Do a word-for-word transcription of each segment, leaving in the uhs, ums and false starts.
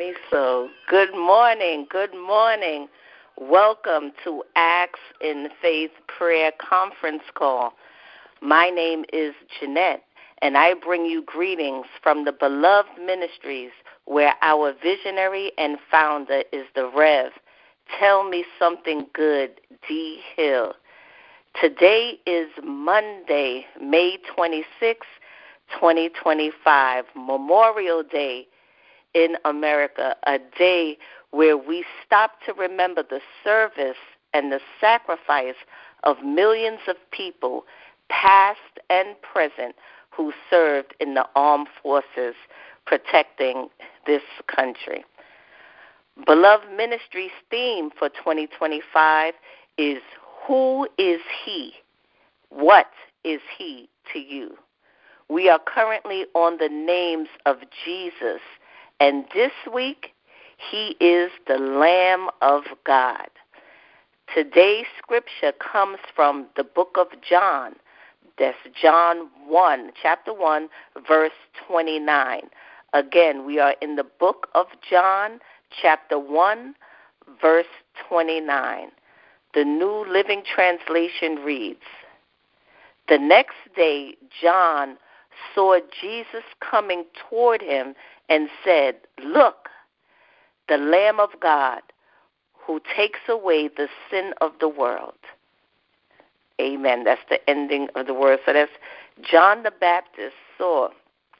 me so. Good morning. Good morning. Welcome to Acts in Faith Prayer Conference Call. My name is Jeanette, and I bring you greetings from the Beloved Ministries, where our visionary and founder is the Rev. Tell me something good, D. Hill. Today is Monday, May twenty-sixth, twenty twenty-five, Memorial Day in America, a day where we stop to remember the service and the sacrifice of millions of people, past and present, who served in the armed forces protecting this country. Beloved Ministries' theme for twenty twenty-five is, who is he? What is he to you? We are currently on the names of Jesus, and this week, he is the Lamb of God. Today's scripture comes from the book of John. That's John one, chapter one, verse twenty-nine. Again, we are in the book of John, chapter one, verse twenty-nine. The New Living Translation reads, "The next day, John saw Jesus coming toward him and said, 'Look, the Lamb of God, who takes away the sin of the world.'" Amen. That's the ending of the word. So that's John the Baptist saw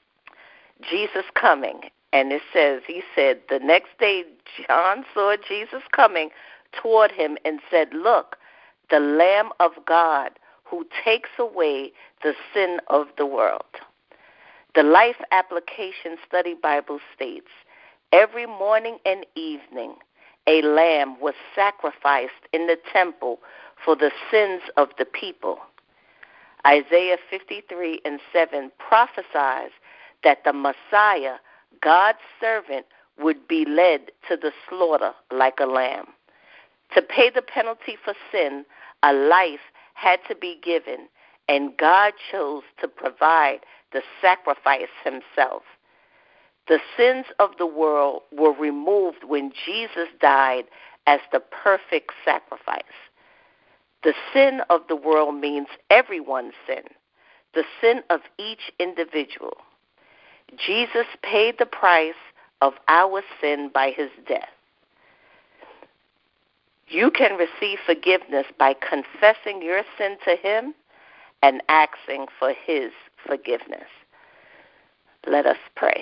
Jesus coming. And it says, he said, the next day John saw Jesus coming toward him and said, "Look, the Lamb of God, who takes away the sin of the world." The Life Application Study Bible states, every morning and evening, a lamb was sacrificed in the temple for the sins of the people. Isaiah fifty-three and seven prophesies that the Messiah, God's servant, would be led to the slaughter like a lamb. To pay the penalty for sin, a life had to be given, and God chose to provide the sacrifice himself. The sins of the world were removed when Jesus died as the perfect sacrifice. The sin of the world means everyone's sin, the sin of each individual. Jesus paid the price of our sin by his death. You can receive forgiveness by confessing your sin to him and asking for his forgiveness. Let us pray.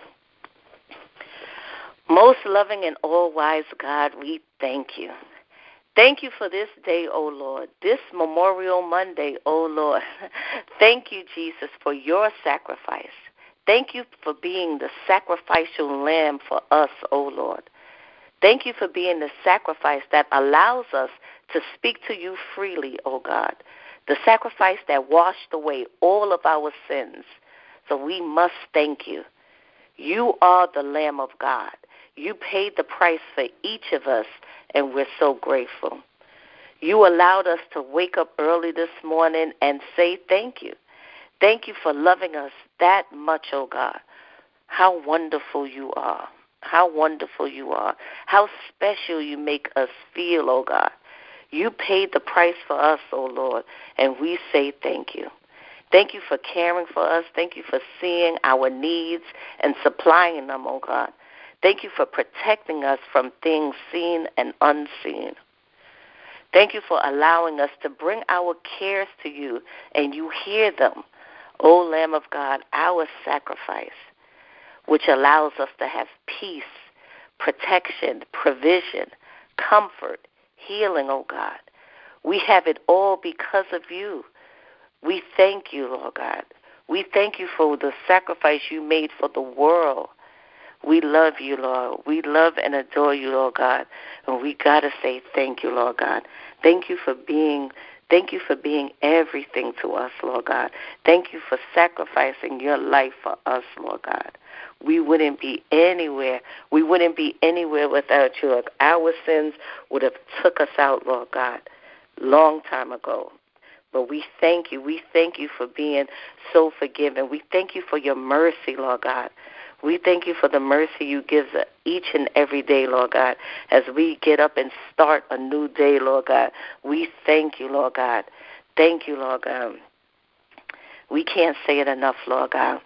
Most loving and all-wise God, we thank you. Thank you for this day, O Lord, this Memorial Monday, O Lord. Thank you, Jesus, for your sacrifice. Thank you for being the sacrificial lamb for us, O Lord. Thank you for being the sacrifice that allows us to speak to you freely, O God. The sacrifice that washed away all of our sins. So we must thank you. You are the Lamb of God. You paid the price for each of us, and we're so grateful. You allowed us to wake up early this morning and say thank you. Thank you for loving us that much, oh God. How wonderful you are. How wonderful you are. How special you make us feel, oh God. You paid the price for us, oh Lord, and we say thank you. Thank you for caring for us. Thank you for seeing our needs and supplying them, oh God. Thank you for protecting us from things seen and unseen. Thank you for allowing us to bring our cares to you, and you hear them, O Lamb of God, our sacrifice, which allows us to have peace, protection, provision, comfort, healing, oh God. We have it all because of you. We thank you, Lord God. We thank you for the sacrifice you made for the world. We love you, Lord. We love and adore you, Lord God. And we got to say thank you, Lord God. Thank you for being Thank you for being everything to us, Lord God. Thank you for sacrificing your life for us, Lord God. We wouldn't be anywhere. We wouldn't be anywhere without you. Lord. Our sins would have took us out, Lord God, long time ago. But we thank you. We thank you for being so forgiving. We thank you for your mercy, Lord God. We thank you for the mercy you give each and every day, Lord God, as we get up and start a new day, Lord God. We thank you, Lord God. Thank you, Lord God. We can't say it enough, Lord God.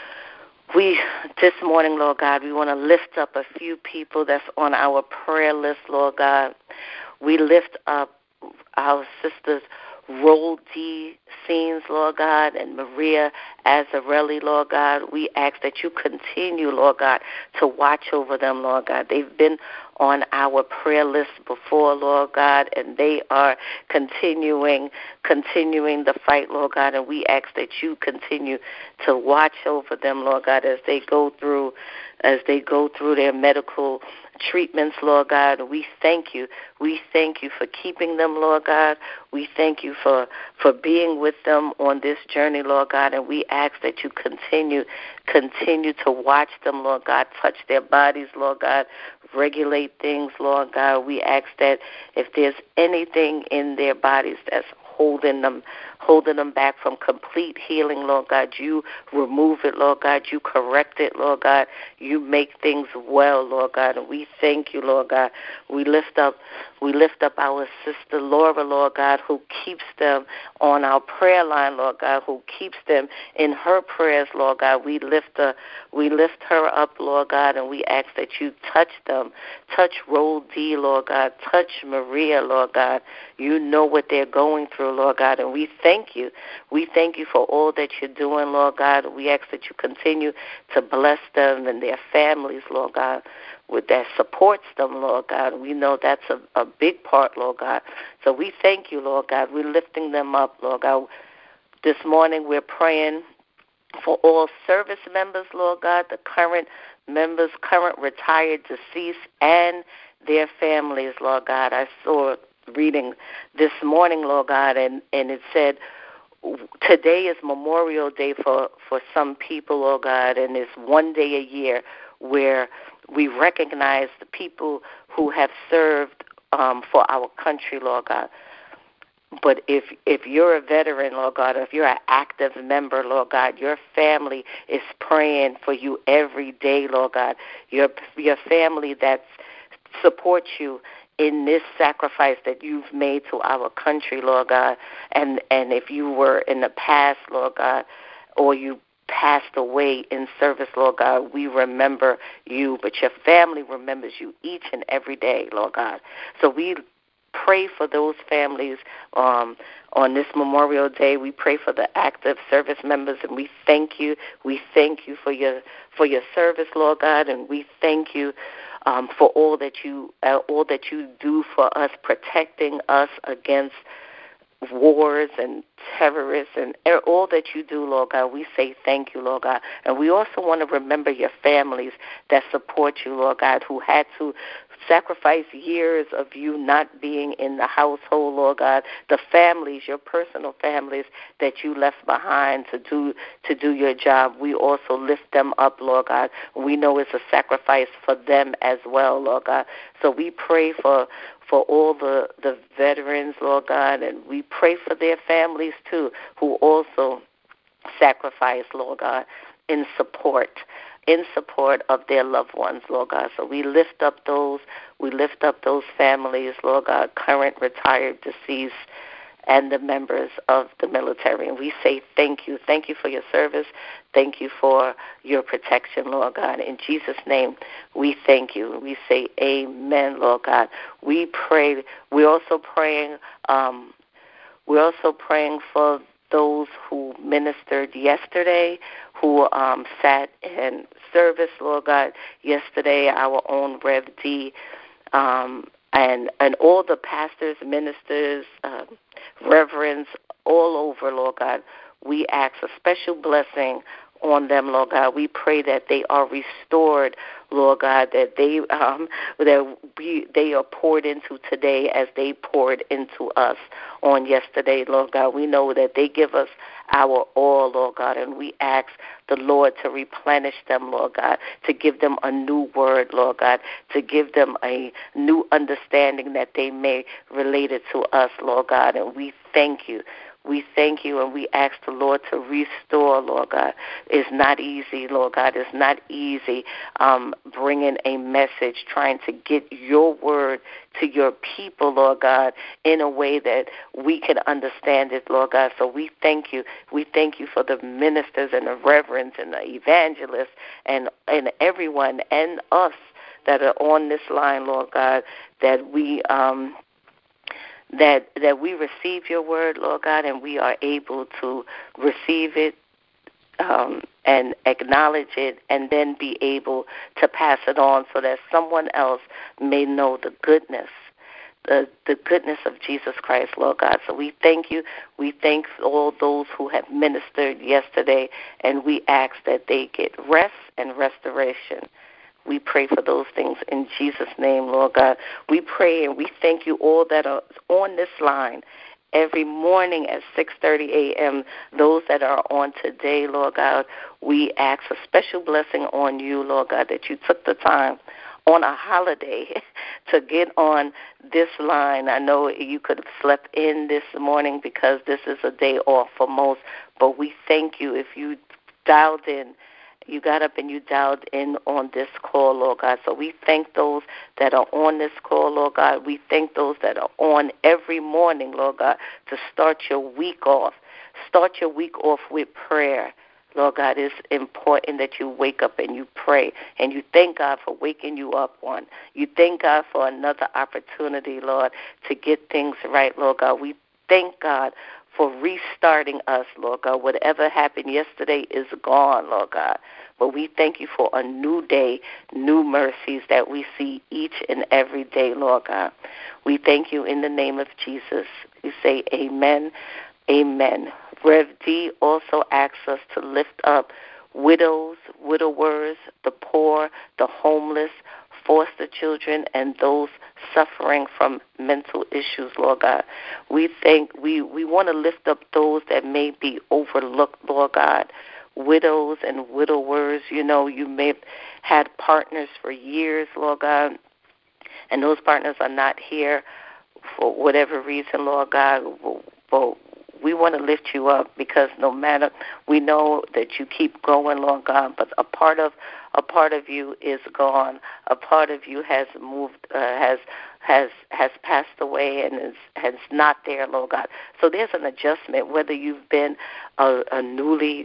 We, this morning, Lord God, we want to lift up a few people that's on our prayer list, Lord God. We lift up our sisters, Roll D. Scenes, Lord God, and Maria Azzarelli, Lord God. We ask that you continue, Lord God, to watch over them, Lord God. They've been on our prayer list before, Lord God, and they are continuing, continuing the fight, Lord God, and we ask that you continue to watch over them, Lord God, as they go through, as they go through their medical treatments, Lord God. We thank you. We thank you for keeping them, Lord God. We thank you for, for being with them on this journey, Lord God, and we ask that you continue, continue to watch them, Lord God, touch their bodies, Lord God, regulate things, Lord God. We ask that if there's anything in their bodies that's holding them, holding them back from complete healing, Lord God, you remove it, Lord God. You correct it, Lord God. You make things well, Lord God. And we thank you, Lord God. We lift up, we lift up our sister Laura, Lord God, who keeps them on our prayer line, Lord God, who keeps them in her prayers, Lord God. We lift her, we lift her up, Lord God, and we ask that you touch them, touch Roll D, Lord God, touch Maria, Lord God. You know what they're going through, Lord God, and we thank you. We thank you for all that you're doing, Lord God. We ask that you continue to bless them and their families, Lord God, with that supports them, Lord God. We know that's a, a big part, Lord God. So we thank you, Lord God. We're lifting them up, Lord God. This morning we're praying for all service members, Lord God, the current members, current retired, deceased, and their families, Lord God. I saw reading this morning, Lord God, and, and it said today is Memorial Day for, for some people, Lord God, and it's one day a year where we recognize the people who have served um, for our country, Lord God. But if if you're a veteran, Lord God, or if you're an active member, Lord God, your family is praying for you every day, Lord God. Your your family that supports you in this sacrifice that you've made to our country, Lord God. And and if you were in the past, Lord God, or you passed away in service, Lord God, we remember you, but your family remembers you each and every day, Lord God. So we pray for those families um, on this Memorial Day. We pray for the active service members, and we thank you. We thank you for your for your service, Lord God, and we thank you um, for all that you uh, all that you do for us, protecting us against wars and terrorists and all that you do, Lord God. We say thank you, Lord God. And we also want to remember your families that support you, Lord God, who had to sacrifice years of you not being in the household, Lord God. The families, your personal families that you left behind to do to do your job, we also lift them up, Lord God. We know it's a sacrifice for them as well, Lord God. So we pray for for all the, the veterans, Lord God, and we pray for their families too, who also sacrifice, Lord God, in support, in support of their loved ones, Lord God. So we lift up those, we lift up those families, Lord God, current, retired, deceased, and the members of the military. And we say thank you. Thank you for your service. Thank you for your protection, Lord God. In Jesus' name, we thank you. We say amen, Lord God. We pray. We're also praying, um, we're also praying for those who ministered yesterday, who um, sat in service, Lord God, yesterday, our own Rev D, um, and, and all the pastors, ministers, uh, reverends all over, Lord God. We ask a special blessing on them, Lord God. We pray that they are restored, Lord God, that they um, that we, they are poured into today as they poured into us on yesterday, Lord God. We know that they give us our all, Lord God, and we ask the Lord to replenish them, Lord God, to give them a new word, Lord God, to give them a new understanding that they may relate it to us, Lord God, and we thank you. We thank you, and we ask the Lord to restore, Lord God. It's not easy, Lord God. It's not easy um, bringing a message, trying to get your word to your people, Lord God, in a way that we can understand it, Lord God. So we thank you. We thank you for the ministers and the reverends and the evangelists and, and everyone and us that are on this line, Lord God, that we um, that that we receive your word, Lord God, and we are able to receive it um, and acknowledge it, and then be able to pass it on so that someone else may know the goodness, the the goodness of Jesus Christ, Lord God. So we thank you. We thank all those who have ministered yesterday, and we ask that they get rest and restoration. We pray for those things in Jesus' name, Lord God. We pray and we thank you all that are on this line every morning at six thirty a.m., those that are on today, Lord God. We ask a special blessing on you, Lord God, that you took the time on a holiday to get on this line. I know you could have slept in this morning because this is a day off for most, but we thank you if you dialed in. You got up and you dialed in on this call, Lord God. So we thank those that are on this call, Lord God. We thank those that are on every morning, Lord God, to start your week off. Start your week off with prayer. Lord God, it's important that you wake up and you pray, and you thank God for waking you up one. You thank God for another opportunity, Lord, to get things right, Lord God. We thank God for restarting us, Lord God. Whatever happened yesterday is gone, Lord God. But we thank you for a new day, new mercies that we see each and every day, Lord God. We thank you in the name of Jesus. We say amen, amen. Rev D also asks us to lift up widows, widowers, the poor, the homeless, foster children, and those suffering from mental issues, Lord God. We think we, we want to lift up those that may be overlooked, Lord God. Widows and widowers, you know, you may have had partners for years, Lord God, and those partners are not here for whatever reason, Lord God. Well, we want to lift you up because no matter, we know that you keep going, Lord God, but a part of a part of you is gone. A part of you has moved, uh, has has has passed away, and is has not there, Lord God. So there's an adjustment, whether you've been a, a newly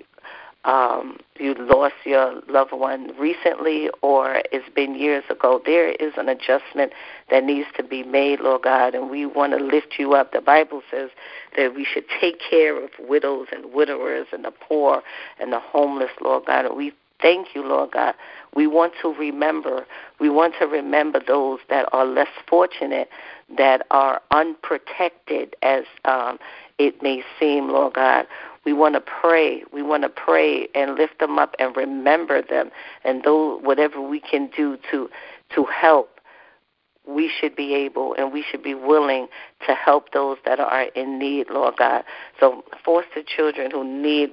Um, you lost your loved one recently or it's been years ago. There is an adjustment that needs to be made, Lord God, and we want to lift you up. The Bible says that we should take care of widows and widowers and the poor and the homeless, Lord God, and we thank you, Lord God. We want to remember, we want to remember those that are less fortunate, that are unprotected, as um, it may seem, Lord God. We want to pray. We want to pray and lift them up and remember them. And though whatever we can do to to help, we should be able and we should be willing to help those that are in need, Lord God. So foster children who need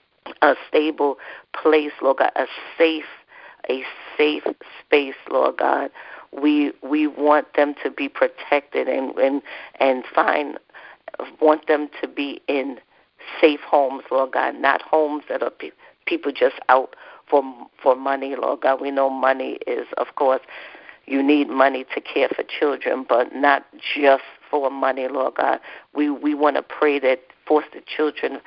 a stable place, Lord God, a safe, a safe space, Lord God. We we want them to be protected and and, and find want them to be in safe homes, Lord God, not homes that are pe- people just out for for money, Lord God. We know money is, of course, you need money to care for children, but not just for money, Lord God. We we want to pray that foster children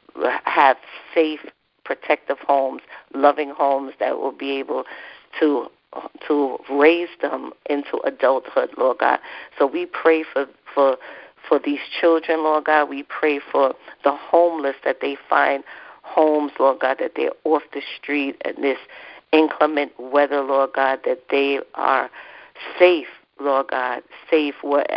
have safe, protective homes, loving homes that will be able to to raise them into adulthood, Lord God. So we pray for for for these children, Lord God. We pray for the homeless, that they find homes, Lord God, that they're off the street in this inclement weather, Lord God, that they are safe, Lord God, safe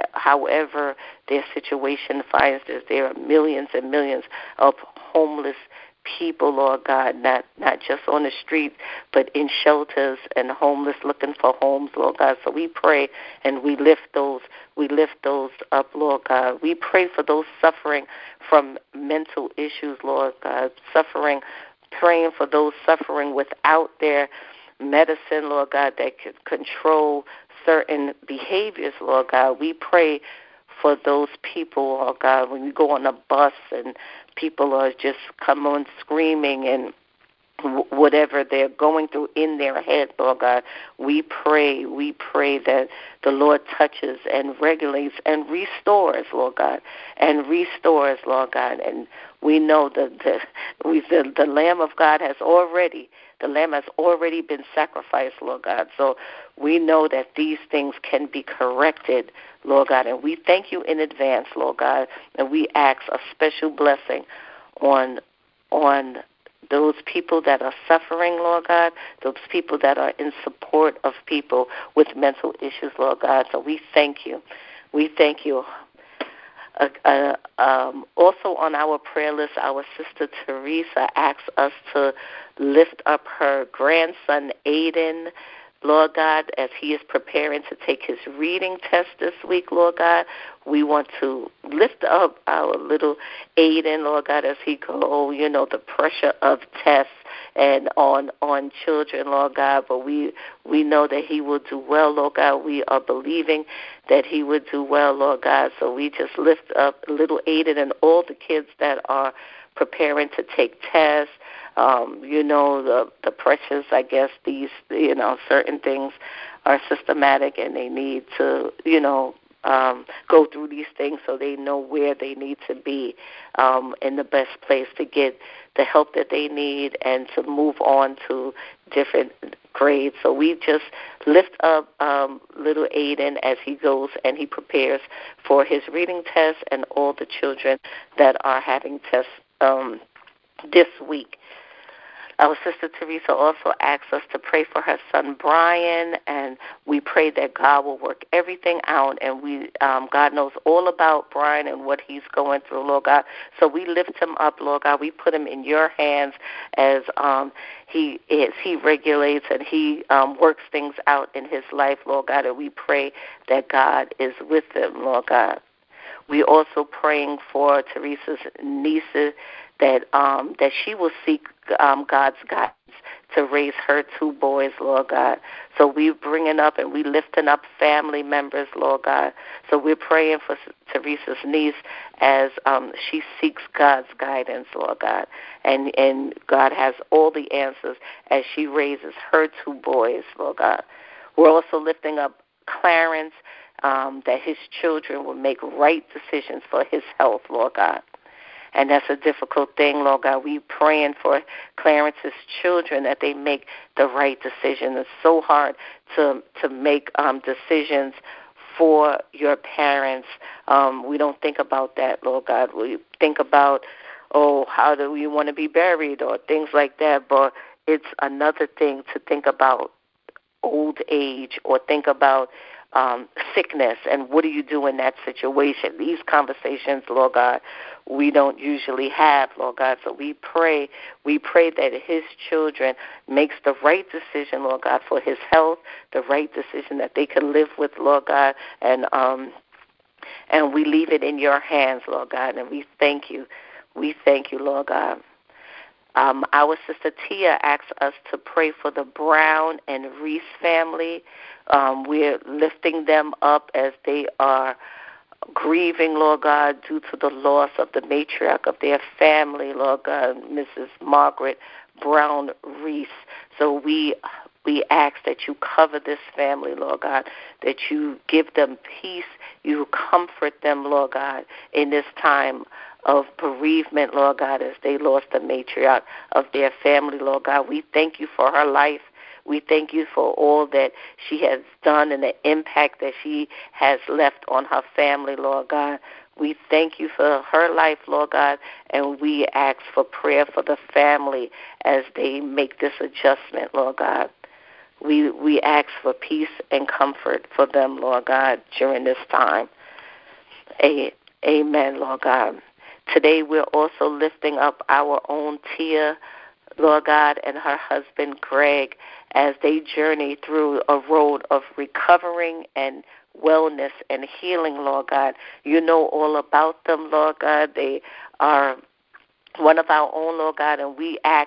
however their situation finds us. There are millions and millions of homeless people, Lord God, not not just on the street, but in shelters and homeless looking for homes, Lord God. So we pray and we lift those, we lift those up, Lord God. We pray for those suffering from mental issues, Lord God, suffering, praying for those suffering without their medicine, Lord God, that could control certain behaviors, Lord God. We pray for those people, oh God, when you go on a bus and people are just come on screaming and whatever they're going through in their head, Lord God, we pray, we pray that the Lord touches and regulates and restores, Lord God, and restores, Lord God. And we know that the, we, the, the Lamb of God has already, the Lamb has already been sacrificed, Lord God. So we know that these things can be corrected, Lord God. And we thank you in advance, Lord God, and we ask a special blessing on on those people that are suffering, Lord God, those people that are in support of people with mental issues, Lord God. So we thank you. We thank you. Uh, uh, um, also on our prayer list, our sister Teresa asks us to lift up her grandson, Aiden, Lord God, as he is preparing to take his reading test this week, Lord God. We want to lift up our little Aiden, Lord God, as he go, you know, the pressure of tests and on on children, Lord God. But we we know that he will do well, Lord God. We are believing that he would do well, Lord God. So we just lift up little Aiden and all the kids that are preparing to take tests. Um, you know, the the pressures, I guess, these, you know, certain things are systematic and they need to, you know, um, go through these things so they know where they need to be um, in the best place to get the help that they need and to move on to different grades. So we just lift up um, little Aiden as he goes and he prepares for his reading test and all the children that are having tests um, this week. Our sister Teresa also asks us to pray for her son Brian, and we pray that God will work everything out. And we, um, God knows all about Brian and what he's going through, Lord God. So we lift him up, Lord God. We put him in your hands as um, he is, he regulates and he um, works things out in his life, Lord God. And we pray that God is with him, Lord God. We also praying for Teresa's niece that um, that she will seek um, God's guidance to raise her two boys, Lord God. So we're bringing up and we lifting up family members, Lord God. So we're praying for Teresa's niece as um, she seeks God's guidance, Lord God. And, and God has all the answers as she raises her two boys, Lord God. We're also lifting up Clarence, um, that his children will make right decisions for his health, Lord God. And that's a difficult thing, Lord God. We praying for Clarence's children that they make the right decision. It's so hard to to make um, decisions for your parents. Um, we don't think about that, Lord God. We think about, oh, how do we want to be buried or things like that. But it's another thing to think about old age or think about um, sickness and what do you do in that situation. These conversations, Lord God, we don't usually have, Lord God. So we pray, we pray that his children makes the right decision, Lord God, for his health, the right decision that they can live with, Lord God, and um, and we leave it in your hands, Lord God, and we thank you. We thank you, Lord God. Um, our sister Tia asks us to pray for the Brown and Reese family. Um, we're lifting them up as they are grieving, Lord God, due to the loss of the matriarch of their family, Lord God, Missus Margaret Brown Reese. So we we ask that you cover this family, Lord God, that you give them peace, you comfort them, Lord God, in this time of bereavement, Lord God, as they lost the matriarch of their family, Lord God. We thank you for her life. We thank you for all that she has done and the impact that she has left on her family, Lord God. We thank you for her life, Lord God, and we ask for prayer for the family as they make this adjustment, Lord God. We we ask for peace and comfort for them, Lord God, during this time. Amen, Lord God. Today we're also lifting up our own Tia, Lord God, and her husband, Greg, as they journey through a road of recovering and wellness and healing, Lord God. You know all about them, Lord God. They are one of our own, Lord God, and we ask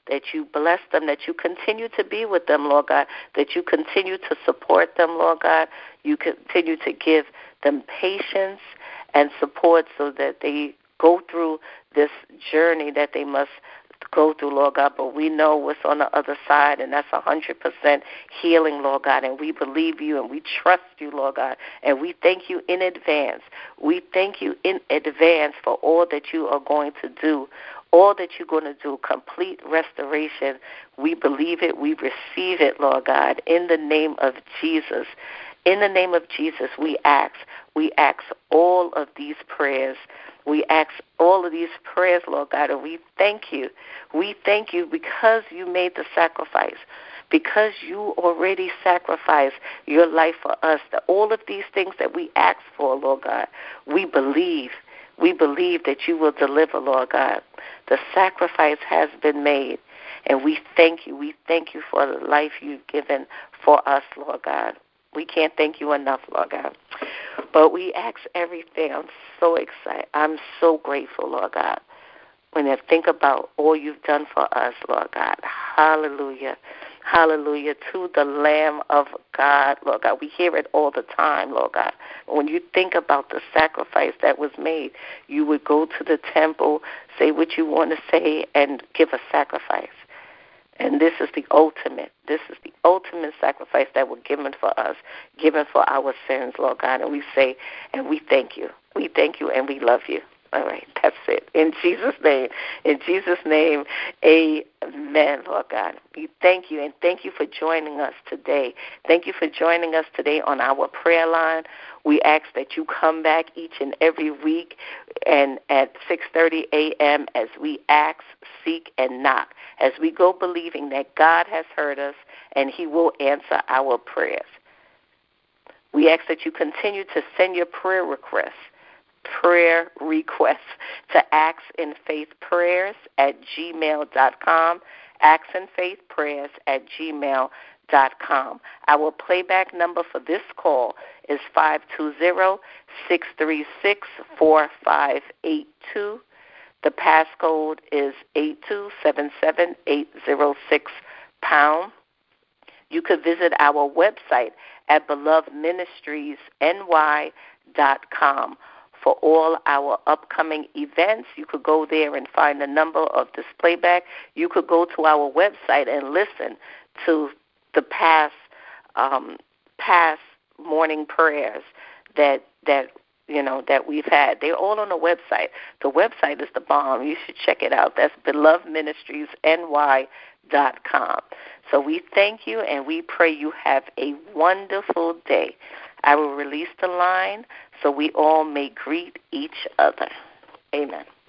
that you bless them, that you continue to be with them, Lord God, that you continue to support them, Lord God. You continue to give them patience and support so that they go through this journey that they must go through, Lord God, but we know what's on the other side, and that's one hundred percent healing, Lord God, and we believe you and we trust you, Lord God, and we thank you in advance. We thank you in advance for all that you are going to do, all that you're going to do, complete restoration. We believe it. We receive it, Lord God, in the name of Jesus. In the name of Jesus, we ask. We ask all of these prayers. We ask all of these prayers, Lord God, and we thank you. We thank you because you made the sacrifice, because you already sacrificed your life for us. That all of these things that we ask for, Lord God, we believe. We believe that you will deliver, Lord God. The sacrifice has been made, and we thank you. We thank you for the life you've given for us, Lord God. We can't thank you enough, Lord God. But we ask everything. I'm so excited. I'm so grateful, Lord God, when I think about all you've done for us, Lord God. Hallelujah. Hallelujah to the Lamb of God, Lord God. We hear it all the time, Lord God. When you think about the sacrifice that was made, you would go to the temple, say what you want to say, and give a sacrifice. And this is the ultimate. This is the ultimate sacrifice that was given for us, given for our sins, Lord God. And we say, and we thank you. We thank you and we love you. All right, that's it. In Jesus' name, in Jesus' name, amen, Lord God. We thank you, and thank you for joining us today. Thank you for joining us today on our prayer line. We ask that you come back each and every week and at six thirty a.m. as we ask, seek, and knock, as we go believing that God has heard us and he will answer our prayers. We ask that you continue to send your prayer requests. prayer requests to actsinfaithprayers at gmail dot com, actsinfaithprayers at gmail dot com. Our playback number for this call is five two zero, six three six, four five eight two. The passcode is eight two seven seven eight zero six pound. You could visit our website at beloved ministries n y dot com. For all our upcoming events, you could go there and find the number of this playback. You could go to our website and listen to the past um, past morning prayers that that you know that we've had. They're all on the website. The website is the bomb. You should check it out. That's beloved ministries n y dot com. So we thank you and we pray you have a wonderful day. I will release the line so we all may greet each other. Amen.